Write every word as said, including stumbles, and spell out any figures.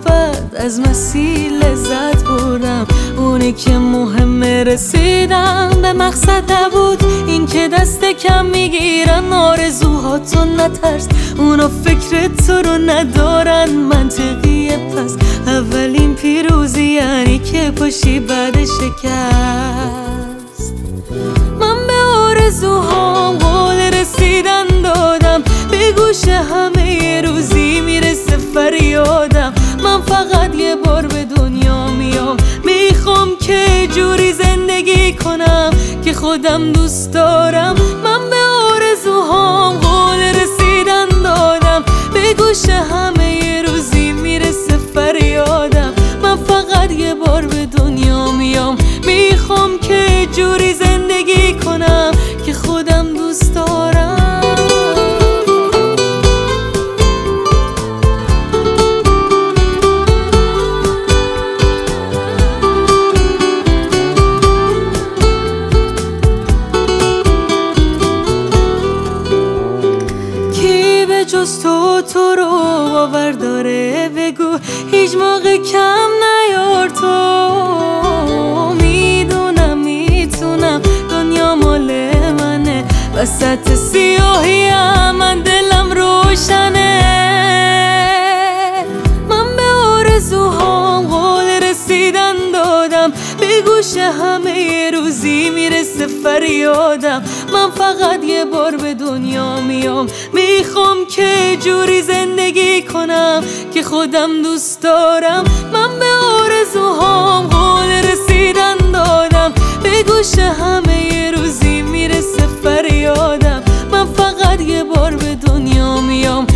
محبت از مسیر لذت بردم، اونی که مهمه رسیدم به مقصد نبود. این که دست کم میگیرن آرزوهاتو نترس، اونا فکر تو رو ندارن منطقیه. پس اولین پیروزی یعنی که پاشی بعد شکست. من به آرزوهام قول رسیدن دادم، به گوش همه یه روزی میرسه فریادم. من فقط یه بار به دنیا میام، میخوام که جوری زندگی کنم که خودم دوست دارم. من به آرزوهام قول رسیدن دادم، به گوش همه یه روزی میرسه فریادم. من فقط یه بار به دنیا میام، میخوام که جوری زندگی کنم که خودم دوست دارم. جز تو تو رو باور داره؟ بگو هیچ موقع کم نیار. تو میدونم میتونم، دنیا مال منه، وسط سیاهی من دلم روشنه. من به آرزوهام قول رسیدن دادم، به گوش همه یه روزی میرسه فریادم. من فقط یه بار به دنیا میام، میخوام که جوری زندگی کنم که خودم دوست دارم. من به آرزوهام قول رسیدن دادم، به گوش همه یه روزی میرسه فریادم. من فقط یه بار به دنیا میام،